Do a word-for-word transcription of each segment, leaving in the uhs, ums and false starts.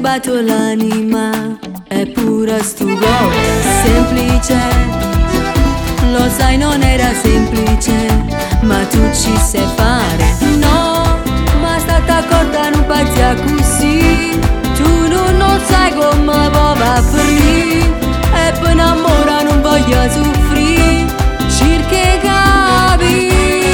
rubato l'anima, eppure stu gol semplice. Lo sai non era semplice, ma tu ci sai fare. No, ma stata corta non pazia così. Tu non, non sai come va a finire. E per innamora non voglio soffrire. Cerca capi.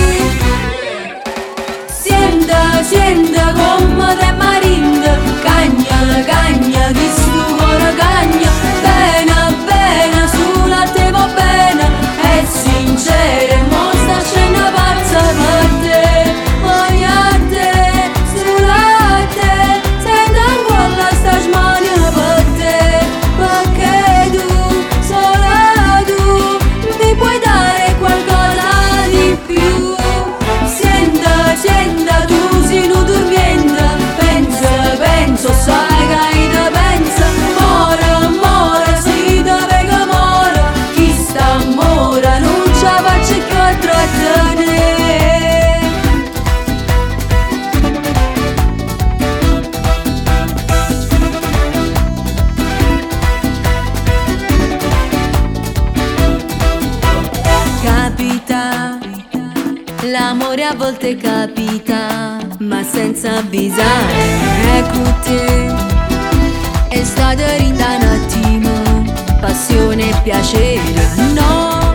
Senta, senta come te marinda. Cagna, cagna, di stu cuore cagna. Bene, bene, sulla te va bene. È sincera, mo sta scena pazza per te. Voglio a te, sulla te. Senta ancora sta smania per te. Perché tu, sola tu, mi puoi dare qualcosa di più. Senta, senta, tu sei non dormiente. Pensa, penso, sai che hai da pensa. Mora, mora, si deve che mora. Chi sta mora non ce la faccio più a trattenere. Capita, l'amore a volte capita, ma senza avvisare. Ecco te, è stato rinda un attimo, passione e piacere. No,